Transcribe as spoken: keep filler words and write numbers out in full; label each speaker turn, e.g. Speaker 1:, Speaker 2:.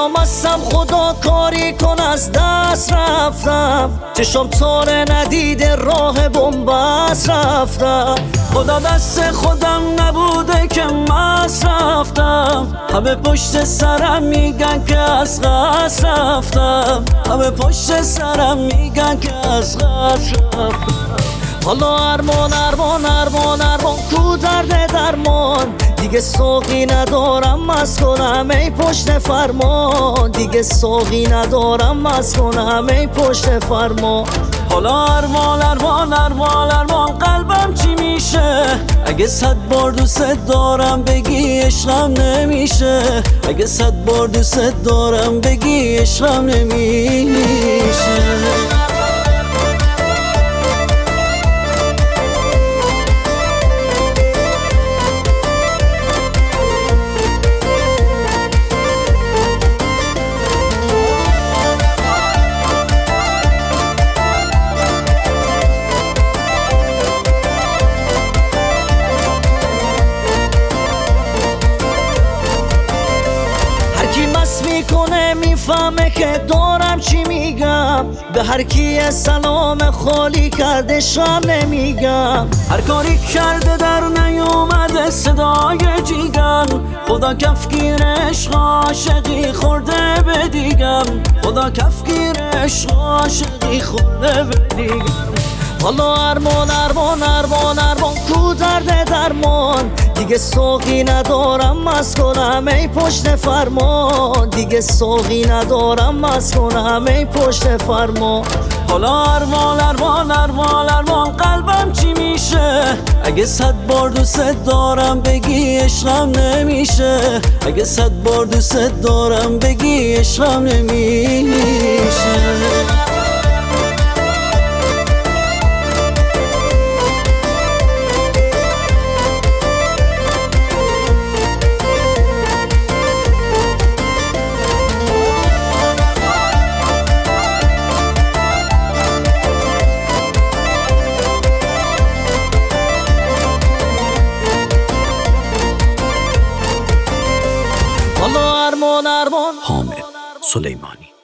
Speaker 1: حالا مستم خدا کاری کن از دست رفتم، چشم تاره ندیده راه بنبست رفتم. خدا دست خودم نبوده که مست رفتم، همه پشت سرم میگن که از قصد رفتم، همه پشت سرم میگن که از قصد رفتم. حالا ارمان ارمان ارمان ارمان کو درد درمان، دیگه ساقی ندارم مست کنم ای پشت فرمان، دیگه ساقی ندارم مست کنم ای پشت فرمان. حالا ارمان ارمان ارمان ارمان قلبم چی میشه، اگه صد بار دوست دارم بگی عشقم نمیشه، اگه صد بار دوست دارم بگی عشقم نمیشه. میکنه میفهمه که دارم چی میگم، به هر کی سلام خالی کرده شم نمیگم، هر کاری کرده در نیومده صدای جیگم، خدا کفگیر عشق عاشقی خورده به دیگم، خدا کفگیر عشق عاشقی خورده به دیگم. حالا ارمان ارمان ارمان ارمان کو درد درمان، دیگه ساقی ندارم مست کنم ای پشت فرمان، دیگه ساقی ندارم مست کنم ای پشت فرمان. حالا ارمان ارمان ارمان ارمان قلبم چی میشه، اگه صد بار دوست دارم بگی عشقم نمیشه، اگه صد بار دوست دارم بگی عشقم نمیشه.
Speaker 2: حامد سلیمانی.